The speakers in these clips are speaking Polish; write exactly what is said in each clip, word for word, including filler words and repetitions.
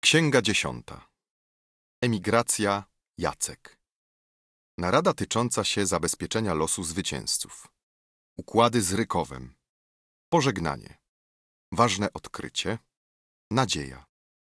Księga dziesiąta. Emigracja Jacek. Narada tycząca się zabezpieczenia losu zwycięzców. Układy z Rykowem. Pożegnanie. Ważne odkrycie. Nadzieja.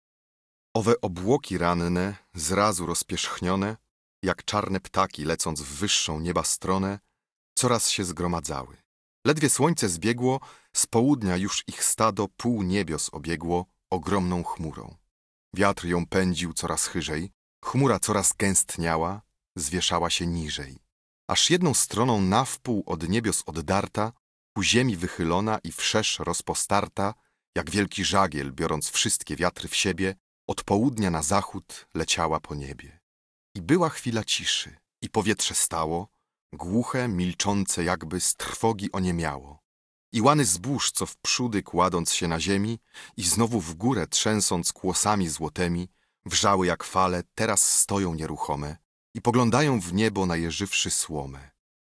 Owe obłoki ranne, zrazu rozpierzchnione, jak czarne ptaki lecąc w wyższą nieba stronę, coraz się zgromadzały. Ledwie słońce zbiegło, z południa już ich stado pół niebios obiegło ogromną chmurą. Wiatr ją pędził coraz chyżej, chmura coraz gęstniała, zwieszała się niżej. Aż jedną stroną nawpół od niebios oddarta, ku ziemi wychylona i wszerz rozpostarta, jak wielki żagiel, biorąc wszystkie wiatry w siebie, od południa na zachód leciała po niebie. I była chwila ciszy, i powietrze stało, głuche, milczące jakby z trwogi oniemiało. I łany zbóż, co wprzódy kładąc się na ziemi i znowu w górę trzęsąc kłosami złotemi, wrzały jak fale, teraz stoją nieruchome i poglądają w niebo najeżywszy słomę.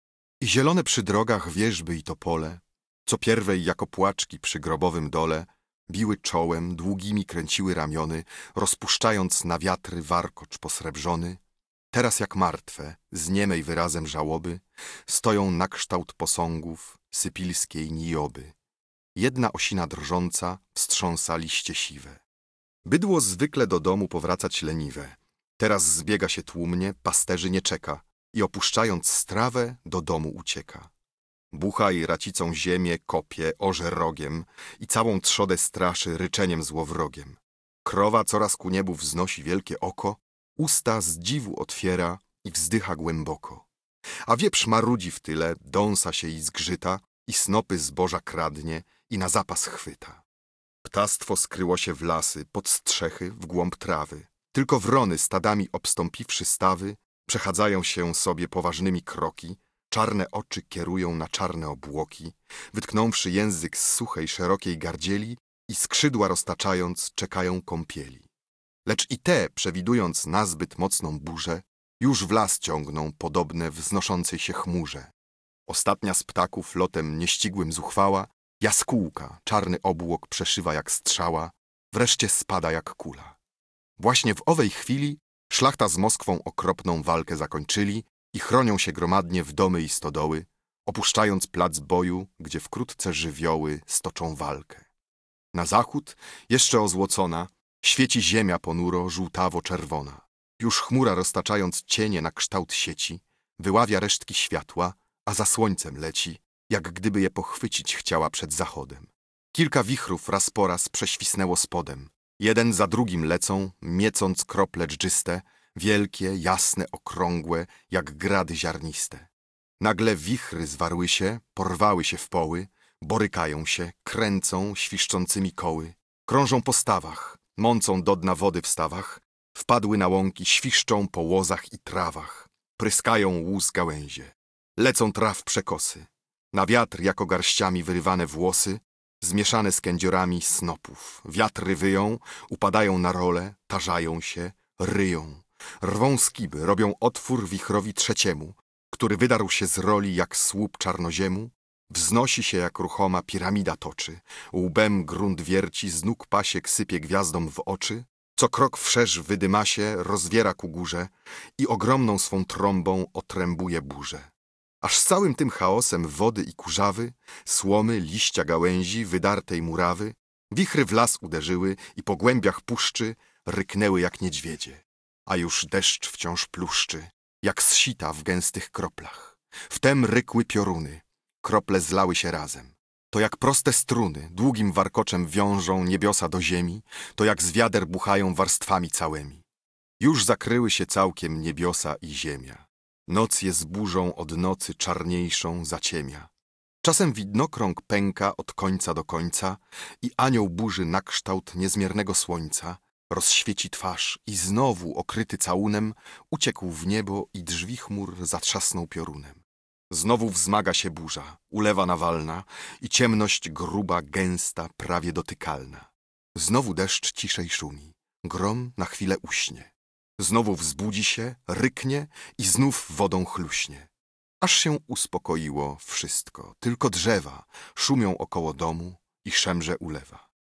I zielone przy drogach wierzby i topole, co pierwej jako płaczki przy grobowym dole, biły czołem, długimi kręciły ramiony, rozpuszczając na wiatry warkocz posrebrzony, teraz jak martwe, z niemej wyrazem żałoby, stoją na kształt posągów sypilskiej Nioby. Jedna osina drżąca wstrząsa liście siwe. Bydło zwykle do domu powracać leniwe. Teraz zbiega się tłumnie, pasterzy nie czeka i opuszczając strawę do domu ucieka. Buchaj racicą ziemię, kopie, orze rogiem i całą trzodę straszy ryczeniem złowrogiem. Krowa coraz ku niebu wznosi wielkie oko, usta z dziwu otwiera i wzdycha głęboko. A wieprz marudzi w tyle, dąsa się i zgrzyta, i snopy zboża kradnie i na zapas chwyta. Ptactwo skryło się w lasy, pod strzechy, w głąb trawy. Tylko wrony stadami obstąpiwszy stawy, przechadzają się sobie poważnymi kroki, czarne oczy kierują na czarne obłoki, wytknąwszy język z suchej, szerokiej gardzieli i skrzydła roztaczając, czekają kąpieli. Lecz i te, przewidując nazbyt mocną burzę, już w las ciągną podobne wznoszącej się chmurze. Ostatnia z ptaków lotem nieścisłym zuchwała, jaskółka, czarny obłok przeszywa jak strzała, wreszcie spada jak kula. Właśnie w owej chwili szlachta z Moskwą okropną walkę zakończyli i chronią się gromadnie w domy i stodoły, opuszczając plac boju, gdzie wkrótce żywioły stoczą walkę. Na zachód, jeszcze ozłocona, świeci ziemia ponuro, żółtawo-czerwona. Już chmura roztaczając cienie na kształt sieci, wyławia resztki światła, a za słońcem leci, jak gdyby je pochwycić chciała przed zachodem. Kilka wichrów raz po raz prześwisnęło spodem. Jeden za drugim lecą, miecąc krople dżdżyste, wielkie, jasne, okrągłe, jak grady ziarniste. Nagle wichry zwarły się, porwały się w poły, borykają się, kręcą świszczącymi koły, krążą po stawach, mącą do dna wody w stawach, wpadły na łąki, świszczą po łozach i trawach, pryskają łuz gałęzie. Lecą traw przekosy, na wiatr jako garściami wyrywane włosy, zmieszane z kędziorami snopów. Wiatry wyją, upadają na role, tarzają się, ryją. Rwą skiby, robią otwór wichrowi trzeciemu, który wydarł się z roli jak słup czarnoziemu, wznosi się jak ruchoma piramida toczy, łbem grunt wierci, z nóg pasiek sypie gwiazdom w oczy, co krok wszerz wydyma się, rozwiera ku górze i ogromną swą trąbą otrębuje burzę. Aż z całym tym chaosem wody i kurzawy, słomy, liścia gałęzi, wydartej murawy, wichry w las uderzyły i po głębiach puszczy ryknęły jak niedźwiedzie. A już deszcz wciąż pluszczy, jak z sita w gęstych kroplach. Wtem rykły pioruny, krople zlały się razem. To jak proste struny długim warkoczem wiążą niebiosa do ziemi, to jak z wiader buchają warstwami całymi. Już zakryły się całkiem niebiosa i ziemia. Noc jest burzą od nocy czarniejszą zaciemia. Czasem widnokrąg pęka od końca do końca i anioł burzy na kształt niezmiernego słońca rozświeci twarz i znowu okryty całunem uciekł w niebo i drzwi chmur zatrzasnął piorunem. Znowu wzmaga się burza, ulewa nawalna i ciemność gruba, gęsta, prawie dotykalna. Znowu deszcz ciszej szumi, grom na chwilę uśnie. Znowu wzbudzi się, ryknie i znów wodą chluśnie. Aż się uspokoiło wszystko, tylko drzewa szumią około domu i szemrze ulewa.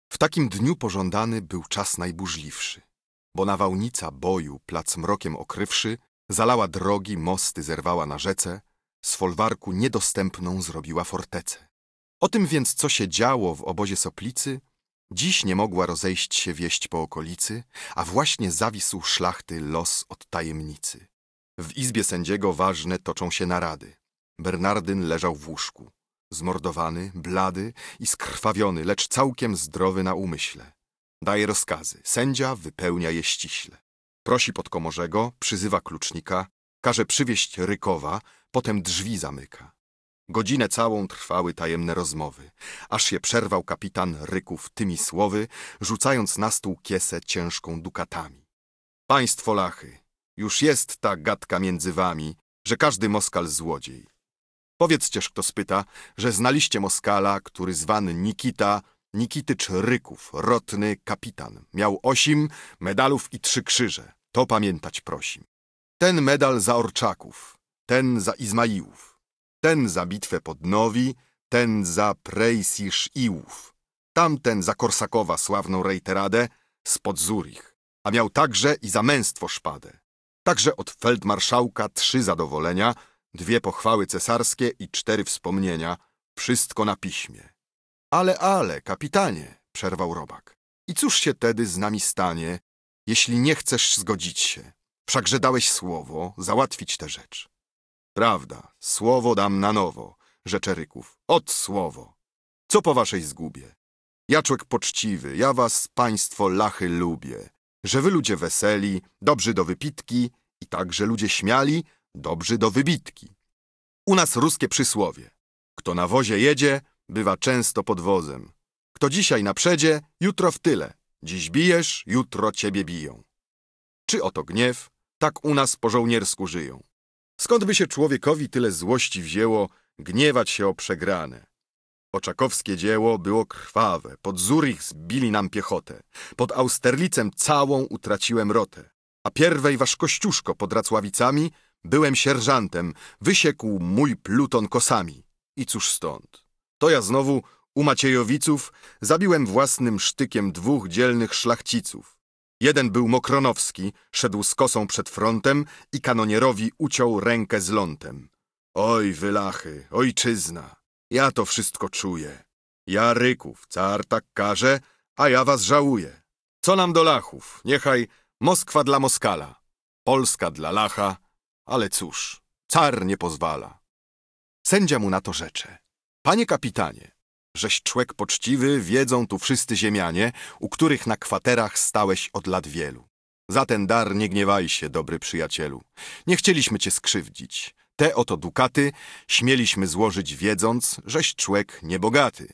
W takim dniu pożądany był czas najburzliwszy, bo nawałnica boju, plac mrokiem okrywszy, zalała drogi, mosty zerwała na rzece, z folwarku niedostępną zrobiła fortecę. O tym więc, co się działo w obozie Soplicy, dziś nie mogła rozejść się wieść po okolicy, a właśnie zawisł szlachty los od tajemnicy. W izbie sędziego ważne toczą się narady. Bernardyn leżał w łóżku, zmordowany, blady i skrwawiony, lecz całkiem zdrowy na umyśle. Daje rozkazy, sędzia wypełnia je ściśle. Prosi podkomorzego, przyzywa klucznika, każe przywieźć Rykowa, potem drzwi zamyka. Godzinę całą trwały tajemne rozmowy, aż się przerwał kapitan Ryków tymi słowy, rzucając na stół kiesę ciężką dukatami. Państwo lachy, już jest ta gadka między wami, że każdy Moskal złodziej. Powiedzcież, kto spyta, że znaliście Moskala, który zwany Nikita, Nikitycz Ryków, rotny kapitan. Miał osim medalów i trzy krzyże. To pamiętać prosim. Ten medal za Orczaków, ten za Izmaiłów, ten za bitwę pod Nowi, ten za Prejsisz-Iłów, tamten za Korsakowa sławną rejteradę spod Zurich, a miał także i za męstwo szpadę. Także od feldmarszałka trzy zadowolenia, dwie pochwały cesarskie i cztery wspomnienia, wszystko na piśmie. Ale, ale, kapitanie, przerwał robak, i cóż się tedy z nami stanie, jeśli nie chcesz zgodzić się? Wszakże dałeś słowo załatwić tę rzecz. Prawda, słowo dam na nowo, rzecze Ryków, od słowo. Co po waszej zgubie? Ja człowiek poczciwy, ja was, państwo lachy, lubię, że wy ludzie weseli, dobrzy do wypitki i także ludzie śmiali, dobrzy do wybitki. U nas ruskie przysłowie. Kto na wozie jedzie, bywa często pod wozem. Kto dzisiaj na przedzie, jutro w tyle. Dziś bijesz, jutro ciebie biją. Czy oto gniew? Tak u nas po żołniersku żyją. Skąd by się człowiekowi tyle złości wzięło, gniewać się o przegrane? Oczakowskie dzieło było krwawe, pod Zurich zbili nam piechotę, pod Austerlicem całą utraciłem rotę, a pierwej wasz Kościuszko pod Racławicami byłem sierżantem, wysiekł mój pluton kosami. I cóż stąd? To ja znowu u Maciejowiców zabiłem własnym sztykiem dwóch dzielnych szlachciców. Jeden był Mokronowski, szedł z kosą przed frontem i kanonierowi uciął rękę z lątem. Oj, wylachy, ojczyzna, ja to wszystko czuję. Ja Ryków, car tak każe, a ja was żałuję. Co nam do lachów? Niechaj Moskwa dla Moskala, Polska dla lacha, ale cóż, car nie pozwala. Sędzia mu na to rzecze. Panie kapitanie, żeś człek poczciwy, wiedzą tu wszyscy ziemianie, u których na kwaterach stałeś od lat wielu. Za ten dar nie gniewaj się, dobry przyjacielu. Nie chcieliśmy cię skrzywdzić. Te oto dukaty śmieliśmy złożyć, wiedząc, żeś człek niebogaty.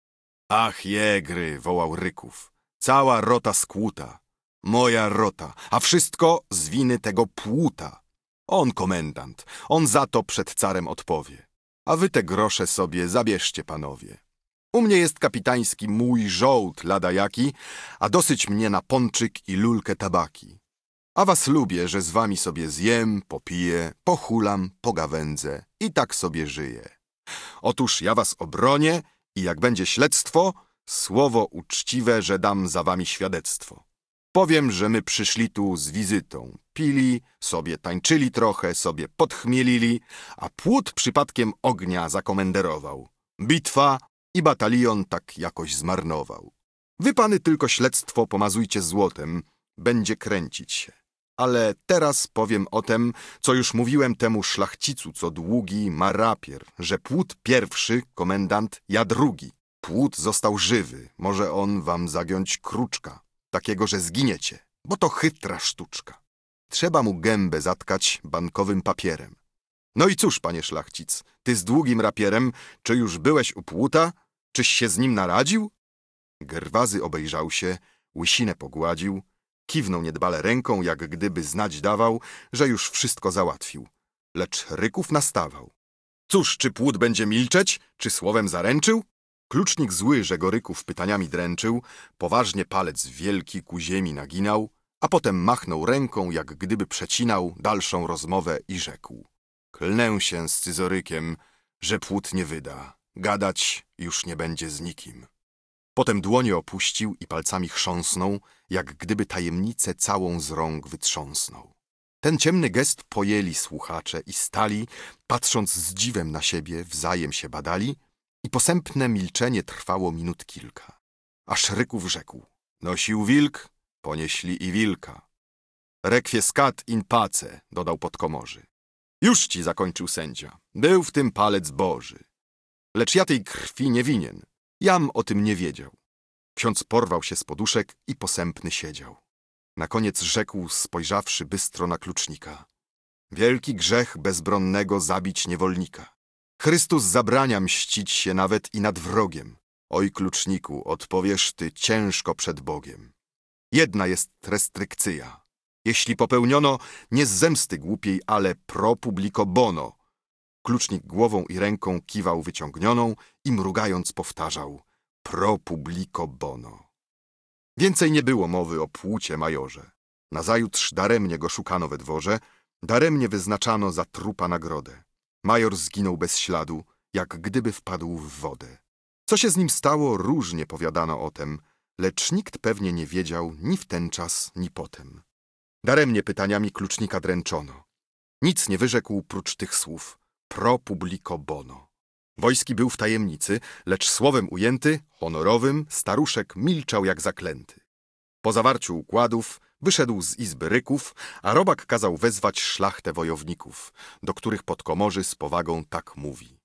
Ach, jegry, wołał Ryków, cała rota skłuta. Moja rota, a wszystko z winy tego płuta. On komendant, on za to przed carem odpowie. A wy te grosze sobie zabierzcie, panowie. U mnie jest kapitański mój żołd lada jaki, a dosyć mnie na pączyk i lulkę tabaki. A was lubię, że z wami sobie zjem, popiję, pochulam, pogawędzę i tak sobie żyję. Otóż ja was obronię i jak będzie śledztwo, słowo uczciwe, że dam za wami świadectwo. Powiem, że my przyszli tu z wizytą, pili, sobie tańczyli trochę, sobie podchmielili, a płód przypadkiem ognia zakomenderował. Bitwa i batalion tak jakoś zmarnował. Wy pany tylko śledztwo pomazujcie złotem, będzie kręcić się. Ale teraz powiem o tem, co już mówiłem temu szlachcicu, co długi ma rapier, że płód pierwszy, komendant, ja drugi. Płód został żywy, może on wam zagiąć kruczka, takiego, że zginiecie, bo to chytra sztuczka. Trzeba mu gębę zatkać bankowym papierem. No i cóż, panie szlachcic, ty z długim rapierem, czy już byłeś u płuta? Czyś się z nim naradził? Gerwazy obejrzał się, łysinę pogładził, kiwnął niedbale ręką, jak gdyby znać dawał, że już wszystko załatwił. Lecz Ryków nastawał. Cóż, czy płód będzie milczeć, czy słowem zaręczył? Klucznik zły, że go Ryków pytaniami dręczył, poważnie palec wielki ku ziemi naginał, a potem machnął ręką, jak gdyby przecinał dalszą rozmowę i rzekł. Klnę się z scyzorykiem, że płód nie wyda, gadać już nie będzie z nikim. Potem dłonie opuścił i palcami chrząsnął, jak gdyby tajemnicę całą z rąk wytrząsnął. Ten ciemny gest pojęli słuchacze i stali, patrząc z dziwem na siebie, wzajem się badali i posępne milczenie trwało minut kilka. Aż Ryków rzekł: nosił wilk, ponieśli i wilka. Requiescat in pace, dodał podkomorzy. Już ci, zakończył sędzia, był w tym palec Boży. Lecz ja tej krwi nie winien, jam o tym nie wiedział. Ksiądz porwał się z poduszek i posępny siedział. Na koniec rzekł, spojrzawszy bystro na klucznika: wielki grzech bezbronnego zabić niewolnika. Chrystus zabrania mścić się nawet i nad wrogiem. Oj, kluczniku, odpowiesz ty ciężko przed Bogiem. Jedna jest restrykcja. Jeśli popełniono, nie z zemsty głupiej, ale pro publico bono. Klucznik głową i ręką kiwał wyciągnioną i mrugając powtarzał: pro publico bono. Więcej nie było mowy o płucie majorze. Nazajutrz daremnie go szukano we dworze, daremnie wyznaczano za trupa nagrodę. Major zginął bez śladu, jak gdyby wpadł w wodę. Co się z nim stało, różnie powiadano o tem, lecz nikt pewnie nie wiedział ni w ten czas, ni potem. Daremnie pytaniami klucznika dręczono. Nic nie wyrzekł prócz tych słów: pro publico bono. Wojski był w tajemnicy, lecz słowem ujęty, honorowym, staruszek milczał jak zaklęty. Po zawarciu układów wyszedł z izby Ryków, a robak kazał wezwać szlachtę wojowników, do których podkomorzy z powagą tak mówi: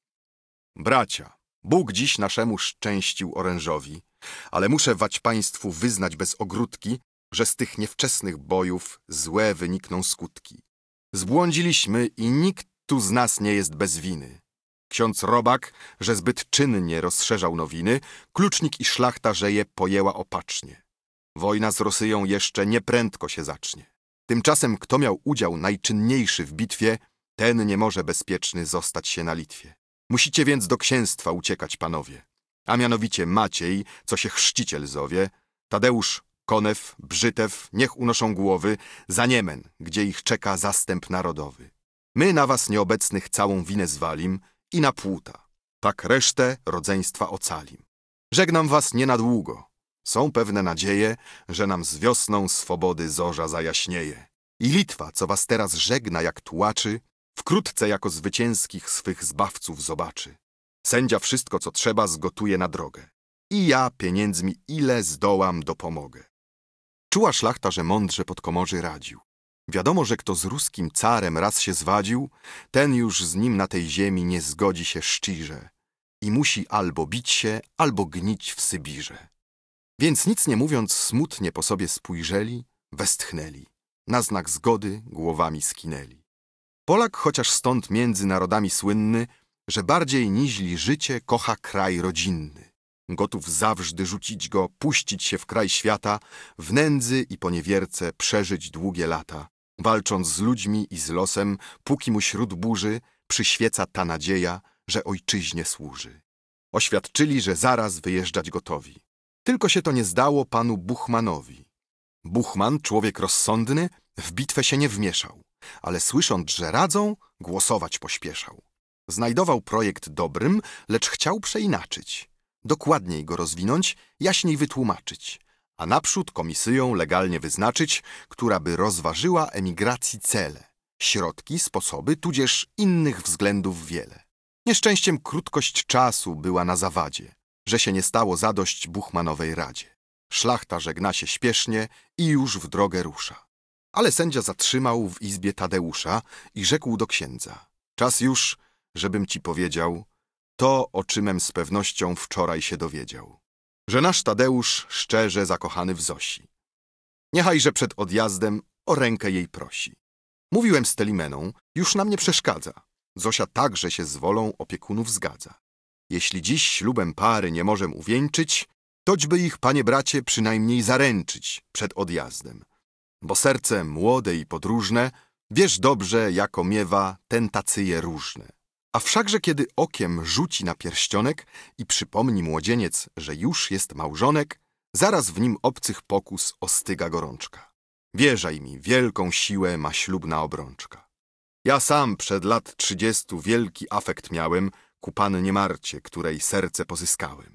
bracia, Bóg dziś naszemu szczęścił orężowi, ale muszę wać państwu wyznać bez ogródki, że z tych niewczesnych bojów złe wynikną skutki. Zbłądziliśmy i nikt tu z nas nie jest bez winy. Ksiądz robak, że zbyt czynnie rozszerzał nowiny, klucznik i szlachta, że je pojęła opacznie. Wojna z Rosyją jeszcze nieprędko się zacznie. Tymczasem kto miał udział najczynniejszy w bitwie, ten nie może bezpieczny zostać się na Litwie. Musicie więc do księstwa uciekać, panowie. A mianowicie Maciej, co się chrzciciel zowie, Tadeusz, Konew, Brzytew, niech unoszą głowy za Niemen, gdzie ich czeka zastęp narodowy. My na was nieobecnych całą winę zwalim i na płuta. Tak resztę rodzeństwa ocalim. Żegnam was nie na długo. Są pewne nadzieje, że nam z wiosną swobody zorza zajaśnieje. I Litwa, co was teraz żegna jak tułaczy, wkrótce jako zwycięskich swych zbawców zobaczy. Sędzia wszystko, co trzeba, zgotuje na drogę. I ja pieniędzmi ile zdołam dopomogę. Czuła szlachta, że mądrze podkomorzy radził. Wiadomo, że kto z ruskim carem raz się zwadził, ten już z nim na tej ziemi nie zgodzi się szczirze i musi albo bić się, albo gnić w Sybirze. Więc nic nie mówiąc, smutnie po sobie spojrzeli, westchnęli. Na znak zgody głowami skinęli. Polak, chociaż stąd między narodami słynny, że bardziej niźli życie kocha kraj rodzinny. Gotów zawsze rzucić go, puścić się w kraj świata, w nędzy i poniewierce przeżyć długie lata. Walcząc z ludźmi i z losem, póki mu śród burzy przyświeca ta nadzieja, że ojczyźnie służy. Oświadczyli, że zaraz wyjeżdżać gotowi. Tylko się to nie zdało panu Buchmanowi. Buchman, człowiek rozsądny, w bitwę się nie wmieszał, ale słysząc, że radzą, głosować pośpieszał. Znajdował projekt dobrym, lecz chciał przeinaczyć. Dokładniej go rozwinąć, jaśniej wytłumaczyć, a naprzód komisyją legalnie wyznaczyć, która by rozważyła emigracji cele, środki, sposoby, tudzież innych względów wiele. Nieszczęściem krótkość czasu była na zawadzie, że się nie stało zadość Buchmanowej radzie. Szlachta żegna się śpiesznie i już w drogę rusza. Ale sędzia zatrzymał w izbie Tadeusza i rzekł do księdza: czas już, żebym ci powiedział to, o czymem z pewnością wczoraj się dowiedział. Że nasz Tadeusz szczerze zakochany w Zosi. Niechajże przed odjazdem o rękę jej prosi. Mówiłem z Telimeną, już nam nie przeszkadza. Zosia także się z wolą opiekunów zgadza. Jeśli dziś ślubem pary nie możem uwieńczyć, toćby ich, panie bracie, przynajmniej zaręczyć przed odjazdem. Bo serce młode i podróżne, wiesz dobrze, jako miewa tentacyje różne. A wszakże kiedy okiem rzuci na pierścionek i przypomni młodzieniec, że już jest małżonek, zaraz w nim obcych pokus ostyga gorączka. Wierzaj mi, wielką siłę ma ślubna obrączka. Ja sam przed lat trzydziestu wielki afekt miałem ku pannie Marcie, której serce pozyskałem.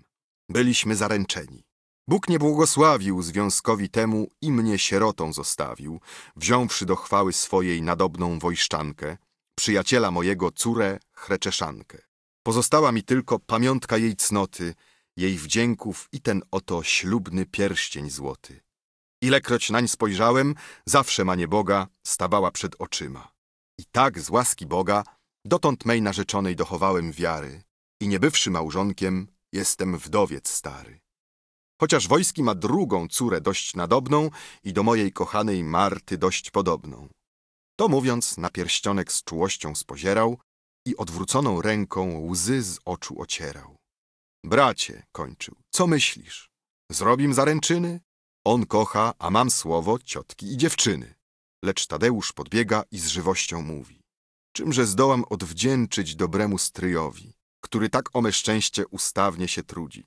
Byliśmy zaręczeni. Bóg nie błogosławił związkowi temu i mnie sierotą zostawił, wziąwszy do chwały swojej nadobną wojszczankę, przyjaciela mojego córę Chreczeszankę. Pozostała mi tylko pamiątka jej cnoty, jej wdzięków i ten oto ślubny pierścień złoty. Ilekroć nań spojrzałem, zawsze ma nieboga stawała przed oczyma. I tak z łaski Boga dotąd mej narzeczonej dochowałem wiary i nie bywszy małżonkiem, jestem wdowiec stary. Chociaż wojski ma drugą córę dość nadobną i do mojej kochanej Marty dość podobną. To mówiąc, na pierścionek z czułością spozierał i odwróconą ręką łzy z oczu ocierał. Bracie, kończył, co myślisz? Zrobim zaręczyny? On kocha, a mam słowo ciotki i dziewczyny. Lecz Tadeusz podbiega i z żywością mówi. Czymże zdołam odwdzięczyć dobremu stryjowi, który tak o me szczęście ustawnie się trudzi.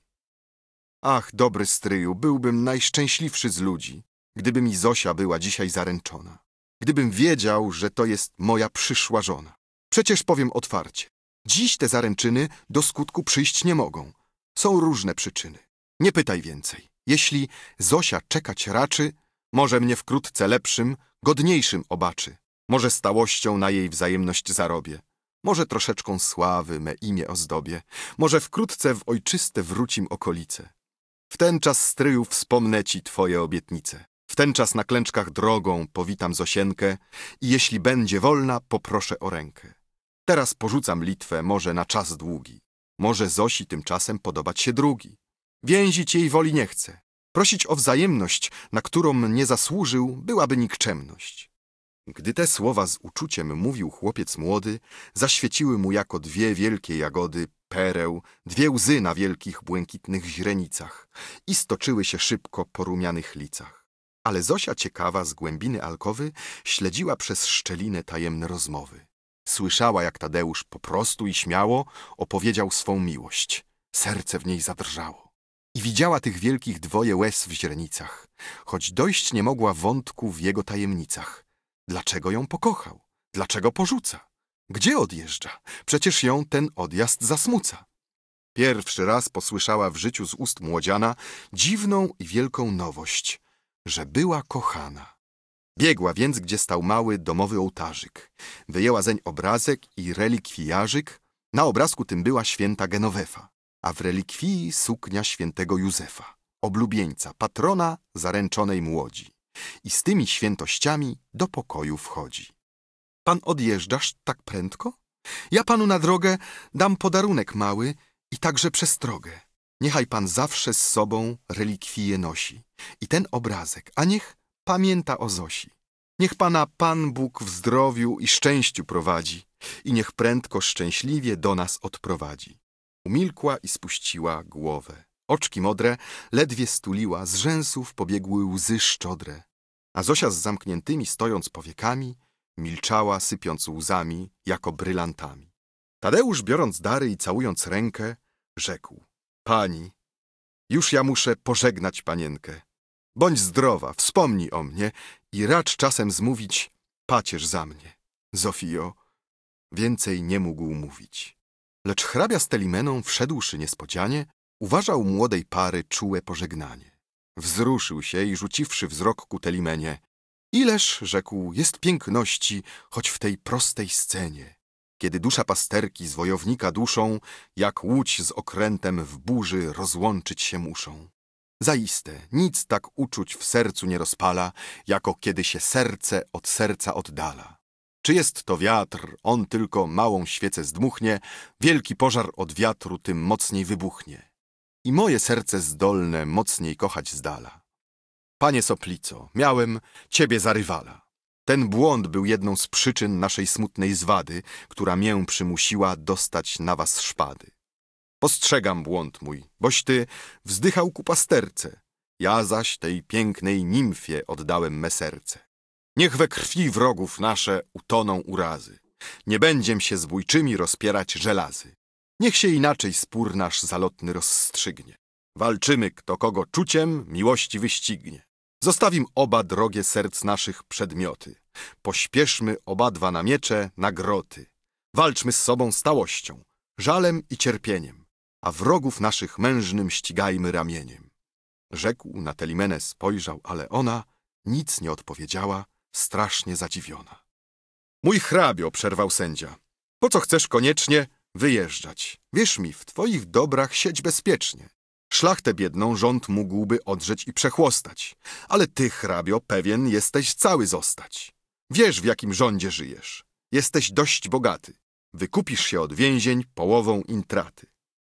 Ach, dobry stryju, byłbym najszczęśliwszy z ludzi, gdyby mi Zosia była dzisiaj zaręczona. Gdybym wiedział, że to jest moja przyszła żona. Przecież powiem otwarcie, dziś te zaręczyny do skutku przyjść nie mogą. Są różne przyczyny. Nie pytaj więcej. Jeśli Zosia czekać raczy, może mnie wkrótce lepszym, godniejszym obaczy. Może stałością na jej wzajemność zarobię. Może troszeczką sławy me imię ozdobię. Może wkrótce w ojczyste wrócim okolice. W ten czas, stryju, wspomnę ci twoje obietnice. W ten czas na klęczkach drogą powitam Zosienkę i jeśli będzie wolna, poproszę o rękę. Teraz porzucam Litwę, może na czas długi. Może Zosi tymczasem podobać się drugi. Więzić jej woli nie chcę. Prosić o wzajemność, na którą nie zasłużył, byłaby nikczemność. Gdy te słowa z uczuciem mówił chłopiec młody, zaświeciły mu jako dwie wielkie jagody pereł, dwie łzy na wielkich błękitnych źrenicach i stoczyły się szybko po rumianych licach. Ale Zosia ciekawa z głębiny alkowy śledziła przez szczelinę tajemne rozmowy. Słyszała, jak Tadeusz po prostu i śmiało opowiedział swą miłość. Serce w niej zadrżało. I widziała tych wielkich dwoje łez w źrenicach, choć dojść nie mogła wątku w jego tajemnicach. Dlaczego ją pokochał? Dlaczego porzuca? Gdzie odjeżdża? Przecież ją ten odjazd zasmuca. Pierwszy raz posłyszała w życiu z ust młodziana dziwną i wielką nowość, że była kochana. Biegła więc, gdzie stał mały domowy ołtarzyk. Wyjęła zeń obrazek i relikwijarzyk. Na obrazku tym była święta Genowefa, a w relikwii suknia świętego Józefa, oblubieńca, patrona zaręczonej młodzi. I z tymi świętościami do pokoju wchodzi. Pan odjeżdżasz tak prędko? Ja panu na drogę dam podarunek mały i także przestrogę. Niechaj pan zawsze z sobą relikwie nosi i ten obrazek, a niech pamięta o Zosi. Niech pana Pan Bóg w zdrowiu i szczęściu prowadzi i niech prędko szczęśliwie do nas odprowadzi. Umilkła i spuściła głowę. Oczki modre ledwie stuliła, z rzęsów pobiegły łzy szczodre. A Zosia z zamkniętymi stojąc powiekami milczała, sypiąc łzami jako brylantami. Tadeusz, biorąc dary i całując rękę, rzekł: Pani, już ja muszę pożegnać panienkę. Bądź zdrowa, wspomnij o mnie i racz czasem zmówić pacierz za mnie. Zofio więcej nie mógł mówić. Lecz hrabia z Telimeną, wszedłszy niespodzianie, uważał młodej pary czułe pożegnanie. Wzruszył się i rzuciwszy wzrok ku Telimenie: Ileż, rzekł, jest piękności, choć w tej prostej scenie, kiedy dusza pasterki z wojownika duszą, jak łódź z okrętem w burzy rozłączyć się muszą. Zaiste, nic tak uczuć w sercu nie rozpala, jako kiedy się serce od serca oddala. Czy jest to wiatr, on tylko małą świecę zdmuchnie, wielki pożar od wiatru tym mocniej wybuchnie. I moje serce zdolne mocniej kochać zdala. Panie Soplico, miałem ciebie za rywala. Ten błąd był jedną z przyczyn naszej smutnej zwady, która mię przymusiła dostać na was szpady. Postrzegam błąd mój, boś ty wzdychał ku pasterce, ja zaś tej pięknej nimfie oddałem me serce. Niech we krwi wrogów nasze utoną urazy, nie będziem się z bójczymi rozpierać żelazy. Niech się inaczej spór nasz zalotny rozstrzygnie. Walczymy, kto kogo czuciem miłości wyścignie. Zostawim oba drogie serc naszych przedmioty. Pośpieszmy obadwa na miecze, na groty. Walczmy z sobą stałością, żalem i cierpieniem. a wrogów naszych mężnym ścigajmy ramieniem. Rzekł, na Telimenę spojrzał, ale ona nic nie odpowiedziała, strasznie zadziwiona. Mój hrabio, przerwał sędzia, po co chcesz koniecznie wyjeżdżać? Wierz mi, w twoich dobrach siedź bezpiecznie. Szlachtę biedną rząd mógłby odrzeć i przechłostać, ale ty, hrabio, pewien jesteś cały zostać. Wiesz, w jakim rządzie żyjesz. Jesteś dość bogaty. Wykupisz się od więzień połową intraty.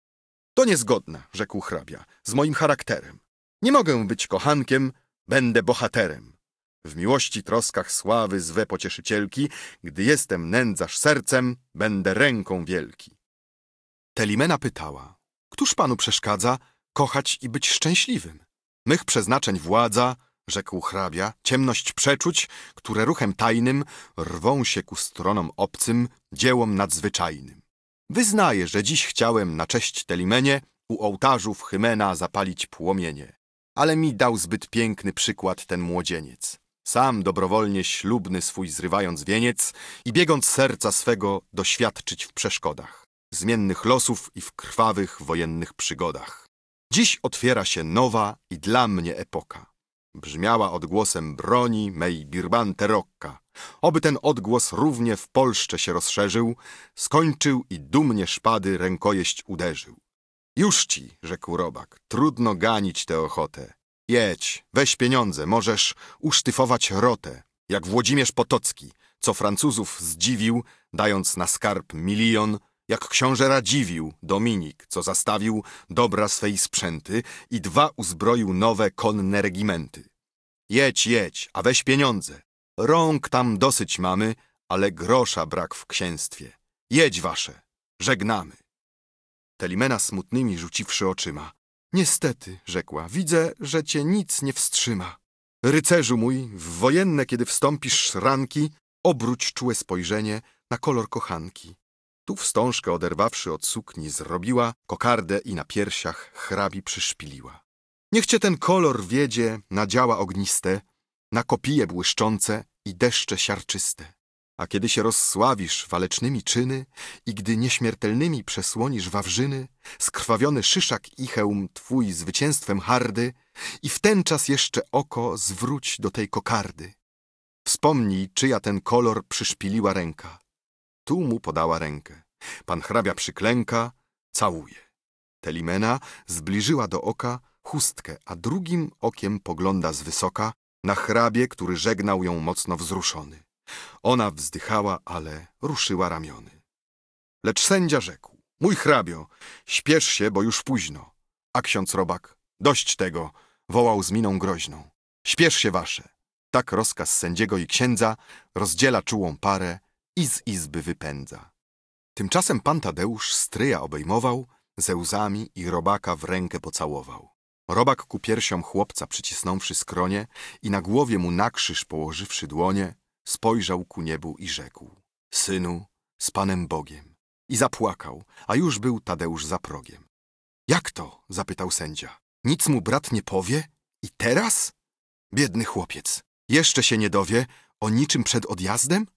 To niezgodne, rzekł hrabia, z moim charakterem. Nie mogę być kochankiem, będę bohaterem. W miłości, troskach, sławy zwę pocieszycielki, gdy jestem nędzarz sercem, będę ręką wielki. Telimena pytała, któż panu przeszkadza kochać i być szczęśliwym? Mych przeznaczeń władza, rzekł hrabia, ciemność przeczuć, które ruchem tajnym rwą się ku stronom obcym, dziełom nadzwyczajnym. Wyznaję, że dziś chciałem na cześć Telimenie u ołtarzów Hymena zapalić płomienie. Ale mi dał zbyt piękny przykład ten młodzieniec. Sam dobrowolnie ślubny swój zrywając wieniec i biegąc serca swego doświadczyć w przeszkodach, zmiennych losów i w krwawych wojennych przygodach. Dziś otwiera się nowa i dla mnie epoka. Brzmiała odgłosem broni mej Birbante Rocca. Oby ten odgłos równie w Polszcze się rozszerzył, skończył i dumnie szpady rękojeść uderzył. Już ci, rzekł robak, trudno ganić tę ochotę. Jedź, weź pieniądze, możesz usztyfować rotę, jak Włodzimierz Potocki, co Francuzów zdziwił, dając na skarb milion, jak książę Radziwiłł, Dominik, co zastawił dobra swej sprzęty i dwa uzbroił nowe konne regimenty. Jedź, jedź, a weź pieniądze. Rąk tam dosyć mamy, ale grosza brak w księstwie. Jedź wasze, żegnamy. Telimena smutnymi rzuciwszy oczyma. Niestety, rzekła, widzę, że cię nic nie wstrzyma. Rycerzu mój, w wojenne, kiedy wstąpisz szranki, obróć czułe spojrzenie na kolor kochanki. Tu wstążkę oderwawszy od sukni zrobiła, kokardę i na piersiach hrabi przyszpiliła. Niech cię ten kolor wiedzie na działa ogniste, na kopije błyszczące i deszcze siarczyste. A kiedy się rozsławisz walecznymi czyny i gdy nieśmiertelnymi przesłonisz wawrzyny, skrwawiony szyszak i hełm twój zwycięstwem hardy i w ten czas jeszcze oko zwróć do tej kokardy. Wspomnij, czyja ten kolor przyszpiliła ręka. Tu mu podała rękę. Pan hrabia przyklęka, całuje. Telimena zbliżyła do oka chustkę, a drugim okiem pogląda z wysoka na hrabie, który żegnał ją mocno wzruszony. Ona wzdychała, ale ruszyła ramiony. Lecz sędzia rzekł, mój hrabio, śpiesz się, bo już późno. A ksiądz robak, dość tego, wołał z miną groźną. Śpiesz się wasze. Tak rozkaz sędziego i księdza rozdziela czułą parę i z izby wypędza. Tymczasem pan Tadeusz stryja obejmował, ze łzami i robaka w rękę pocałował. Robak ku piersiom chłopca przycisnąwszy skronie i na głowie mu na krzyż położywszy dłonie, spojrzał ku niebu i rzekł, synu, z Panem Bogiem. I zapłakał, a już był Tadeusz za progiem. Jak to? Zapytał sędzia. Nic mu brat nie powie? I teraz? Biedny chłopiec, jeszcze się nie dowie o niczym przed odjazdem?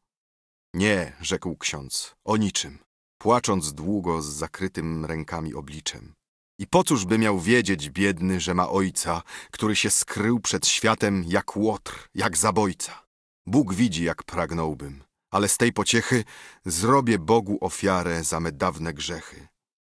Nie, rzekł ksiądz, o niczym, płacząc długo z zakrytym rękami obliczem. I po cóż by miał wiedzieć, biedny, że ma ojca, który się skrył przed światem jak łotr, jak zabójca. Bóg widzi, jak pragnąłbym, ale z tej pociechy zrobię Bogu ofiarę za me dawne grzechy.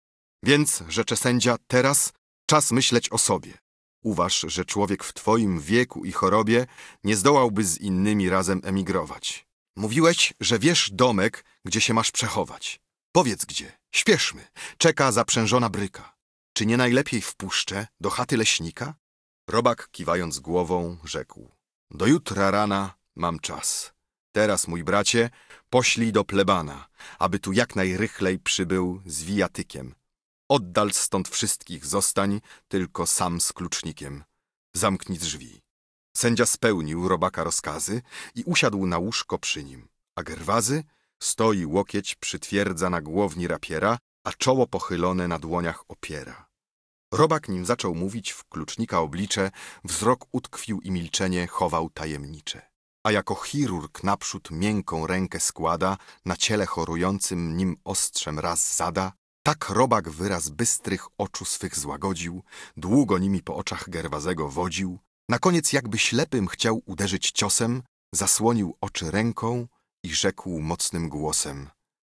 Więc, rzecze sędzia, teraz czas myśleć o sobie. Uważ, że człowiek w twoim wieku i chorobie nie zdołałby z innymi razem emigrować. Mówiłeś, że wiesz domek, gdzie się masz przechować. Powiedz gdzie, śpieszmy, czeka zaprzężona bryka. Czy nie najlepiej w puszczę, do chaty leśnika? Robak, kiwając głową, rzekł. Do jutra rana mam czas. Teraz, mój bracie, poślij do plebana, aby tu jak najrychlej przybył z wijatykiem. Oddal stąd wszystkich zostań, tylko sam z klucznikiem. Zamknij drzwi. Sędzia spełnił robaka rozkazy i usiadł na łóżko przy nim, a Gerwazy stoi łokieć przytwierdza na głowni rapiera, a czoło pochylone na dłoniach opiera. Robak, nim zaczął mówić w klucznika oblicze, wzrok utkwił i milczenie chował tajemnicze. A jako chirurg naprzód miękką rękę składa, na ciele chorującym nim ostrzem raz zada, Tak robak wyraz bystrych oczu swych złagodził, długo nimi po oczach Gerwazego wodził, na koniec jakby ślepym chciał uderzyć ciosem, zasłonił oczy ręką i rzekł mocnym głosem: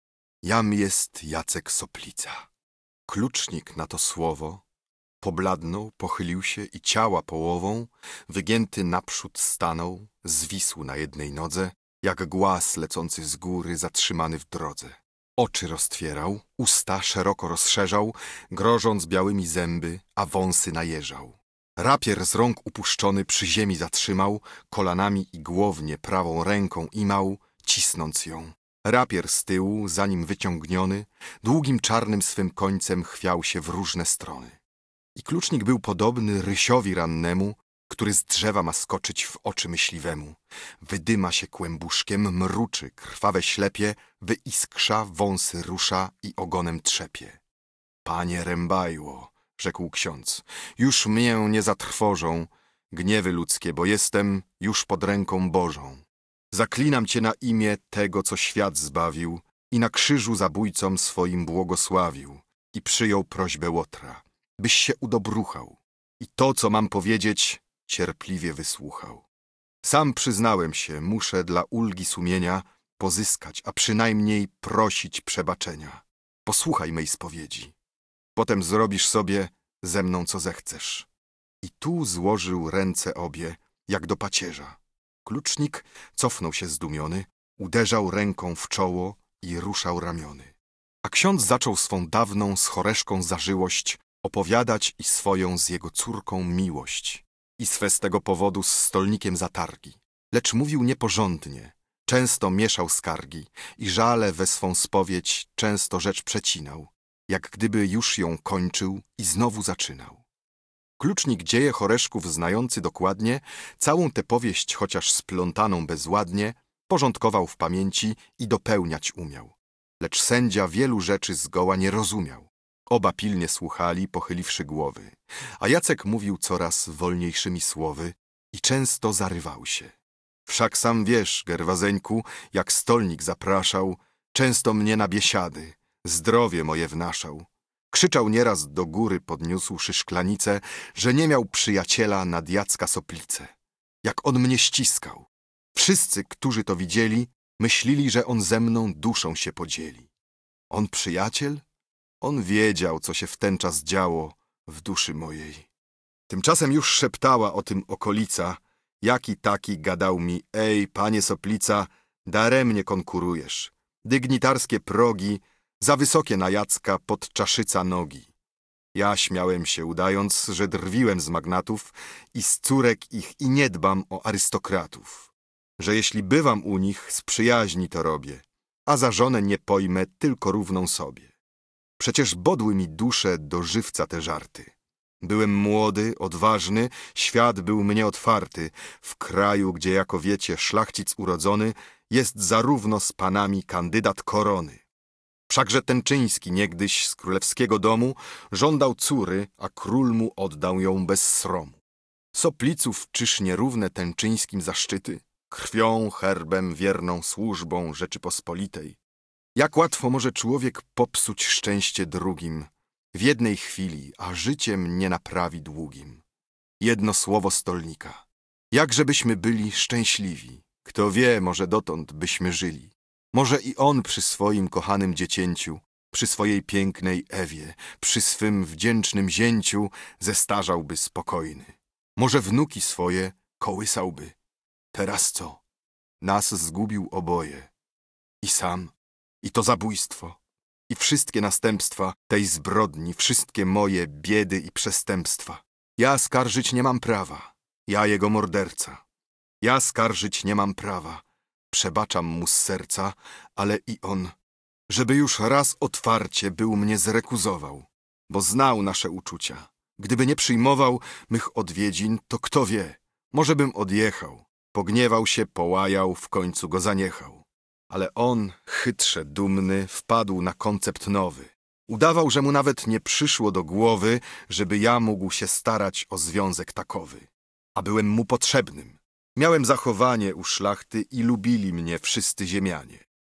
Jam jest Jacek Soplica. Klucznik na to słowo pobladnął, pochylił się i ciała połową, wygięty naprzód stanął, zwisł na jednej nodze, jak głaz lecący z góry zatrzymany w drodze. Oczy roztwierał, usta szeroko rozszerzał, grożąc białymi zęby, a wąsy najeżał. Rapier z rąk upuszczony przy ziemi zatrzymał, kolanami i głownie prawą ręką imał, cisnąc ją. Rapier z tyłu, za nim wyciągniony, długim czarnym swym końcem chwiał się w różne strony. I klucznik był podobny rysiowi rannemu, który z drzewa ma skoczyć w oczy myśliwemu. Wydyma się kłębuszkiem, mruczy, krwawe ślepie, wyiskrza, wąsy rusza i ogonem trzepie. Panie Rębajło, rzekł ksiądz, już mnie nie zatrwożą gniewy ludzkie, bo jestem już pod ręką Bożą. Zaklinam cię na imię tego, co świat zbawił i na krzyżu zabójcom swoim błogosławił i przyjął prośbę Łotra, byś się udobruchał i to, co mam powiedzieć, cierpliwie wysłuchał. Sam przyznałem się, muszę dla ulgi sumienia pozyskać, a przynajmniej prosić przebaczenia. Posłuchaj mej spowiedzi. Potem zrobisz sobie ze mną, co zechcesz. I tu złożył ręce obie, jak do pacierza. Klucznik cofnął się zdumiony, uderzał ręką w czoło i ruszał ramiony. A ksiądz zaczął swą dawną z Choreszką zażyłość opowiadać i swoją z jego córką miłość. I swe z tego powodu z stolnikiem zatargi. Lecz mówił nieporządnie, często mieszał skargi i żale we swą spowiedź często rzecz przecinał, jak gdyby już ją kończył i znowu zaczynał. Klucznik dzieje Choreszków znający dokładnie, całą tę powieść, chociaż splątaną bezładnie, porządkował w pamięci i dopełniać umiał. Lecz sędzia wielu rzeczy zgoła nie rozumiał. Oba pilnie słuchali, pochyliwszy głowy, a Jacek mówił coraz wolniejszymi słowy i często zarywał się. Wszak sam wiesz, Gerwazeńku, jak stolnik zapraszał, często mnie na biesiady, zdrowie moje wnaszał. Krzyczał nieraz do góry, podniósłszy szklanicę, że nie miał przyjaciela nad Jacka Soplicę. Jak on mnie ściskał. Wszyscy, którzy to widzieli, myślili, że on ze mną duszą się podzieli. On przyjaciel? On wiedział, co się w ten czas działo w duszy mojej. Tymczasem już szeptała o tym okolica, jaki taki gadał mi: ej, panie Soplica, daremnie konkurujesz. Dygnitarskie progi, za wysokie na Jacka pod czaszyca nogi. Ja śmiałem się, udając, że drwiłem z magnatów i z córek ich i nie dbam o arystokratów. Że jeśli bywam u nich, z przyjaźni to robię, a za żonę nie pojmę tylko równą sobie. Przecież bodły mi duszę do żywca te żarty. Byłem młody, odważny, świat był mnie otwarty, w kraju, gdzie jako wiecie szlachcic urodzony jest zarówno z panami kandydat korony. Wszakże Tęczyński niegdyś z królewskiego domu żądał córy, a król mu oddał ją bez sromu. Sopliców czyż nierówne Tęczyńskim zaszczyty? Krwią, herbem, wierną służbą Rzeczypospolitej. Jak łatwo może człowiek popsuć szczęście drugim, w jednej chwili, a życiem nie naprawi długim. Jedno słowo stolnika. Jakżebyśmy byli szczęśliwi. Kto wie, może dotąd byśmy żyli. Może i on przy swoim kochanym dziecięciu, przy swojej pięknej Ewie, przy swym wdzięcznym zięciu zestarzałby spokojny. Może wnuki swoje kołysałby. Teraz co? Nas zgubił oboje. I sam, i to zabójstwo, i wszystkie następstwa tej zbrodni, wszystkie moje biedy i przestępstwa. Ja skarżyć nie mam prawa, ja jego morderca. Ja skarżyć nie mam prawa. Przebaczam mu z serca, ale i on, żeby już raz otwarcie był mnie zrekuzował, bo znał nasze uczucia. Gdyby nie przyjmował mych odwiedzin, to kto wie, może bym odjechał. Pogniewał się, połajał, w końcu go zaniechał. Ale on, chytrze dumny, wpadł na koncept nowy. Udawał, że mu nawet nie przyszło do głowy, żeby ja mógł się starać o związek takowy. A byłem mu potrzebnym. Miałem zachowanie u szlachty i lubili mnie wszyscy ziemianie.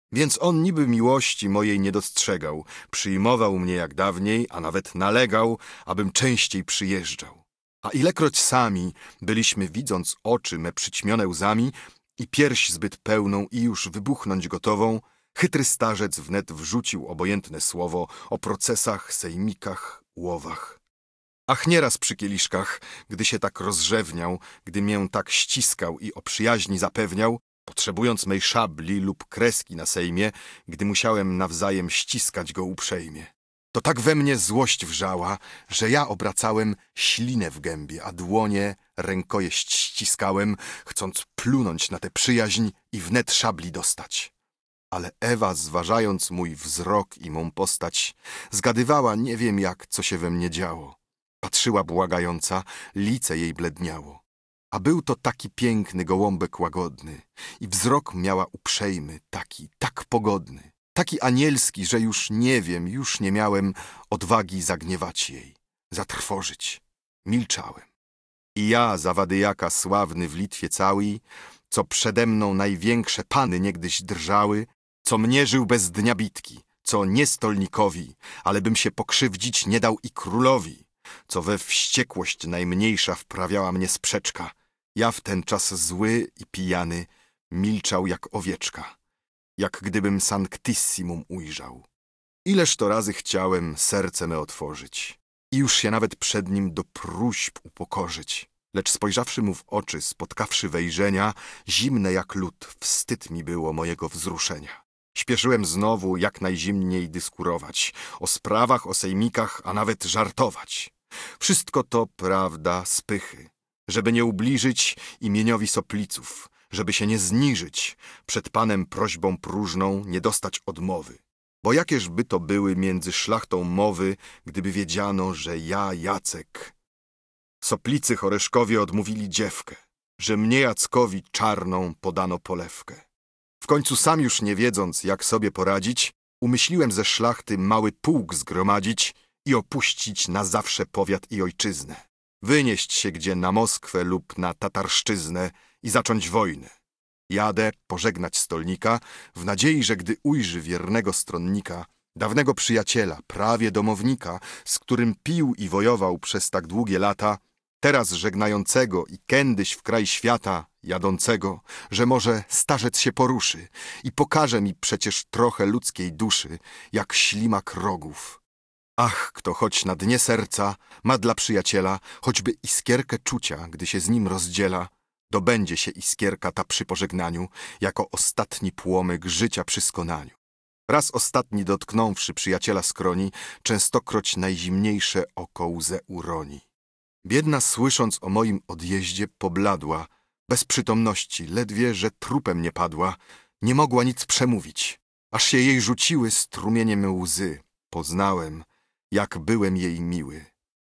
Więc on niby miłości mojej nie dostrzegał, przyjmował mnie jak dawniej, a nawet nalegał, abym częściej przyjeżdżał. A ilekroć sami byliśmy, widząc oczy me przyćmione łzami i pierś zbyt pełną i już wybuchnąć gotową, chytry starzec wnet wrzucił obojętne słowo o procesach, sejmikach, łowach. Ach, nieraz przy kieliszkach, gdy się tak rozrzewniał, gdy mię tak ściskał i o przyjaźni zapewniał, potrzebując mej szabli lub kreski na sejmie, gdy musiałem nawzajem ściskać go uprzejmie. To tak we mnie złość wrzała, że ja obracałem ślinę w gębie, a dłonie rękojeść ściskałem, chcąc plunąć na tę przyjaźń i wnet szabli dostać. Ale Ewa, zważając mój wzrok i mą postać, zgadywała nie wiem jak, co się we mnie działo. Patrzyła błagająca, lice jej bledniało. A był to taki piękny gołąbek łagodny i wzrok miała uprzejmy, taki, tak pogodny, taki anielski, że już nie wiem, już nie miałem odwagi zagniewać jej, zatrwożyć. Milczałem. I ja, zawadyjaka sławny w Litwie całej, co przede mną największe pany niegdyś drżały, co mnie żył bez dnia bitki, co nie stolnikowi, ale bym się pokrzywdzić nie dał i królowi, co we wściekłość najmniejsza wprawiała mnie sprzeczka. Ja w ten czas zły i pijany milczał jak owieczka, jak gdybym Sanctissimum ujrzał. Ileż to razy chciałem serce me otworzyć i już się nawet przed nim do próśb upokorzyć, lecz spojrzawszy mu w oczy, spotkawszy wejrzenia, zimne jak lód, wstyd mi było mojego wzruszenia. Śpieszyłem znowu jak najzimniej dyskurować, o sprawach, o sejmikach, a nawet żartować. Wszystko to, prawda, spychy, żeby nie ubliżyć imieniowi Sopliców, żeby się nie zniżyć, przed panem prośbą próżną nie dostać odmowy. Bo jakież by to były między szlachtą mowy, gdyby wiedziano, że ja, Jacek. Soplicy Choreszkowie odmówili dziewkę, że mnie Jackowi czarną podano polewkę. W końcu sam już nie wiedząc, jak sobie poradzić, umyśliłem ze szlachty mały pułk zgromadzić i opuścić na zawsze powiat i ojczyznę. Wynieść się gdzie na Moskwę lub na Tatarszczyznę i zacząć wojnę. Jadę pożegnać stolnika w nadziei, że gdy ujrzy wiernego stronnika, dawnego przyjaciela, prawie domownika, z którym pił i wojował przez tak długie lata, teraz żegnającego i kiedyś w kraj świata jadącego, że może starzec się poruszy i pokaże mi przecież trochę ludzkiej duszy, jak ślimak rogów. Ach, kto choć na dnie serca ma dla przyjaciela choćby iskierkę czucia, gdy się z nim rozdziela, dobędzie się iskierka ta przy pożegnaniu, jako ostatni płomyk życia przy skonaniu. Raz ostatni dotknąwszy przyjaciela skroni, częstokroć najzimniejsze oko łzę uroni. Biedna, słysząc o moim odjeździe, pobladła, bez przytomności, ledwie, że trupem nie padła, nie mogła nic przemówić, aż się jej rzuciły strumieniem łzy. Poznałem, jak byłem jej miły.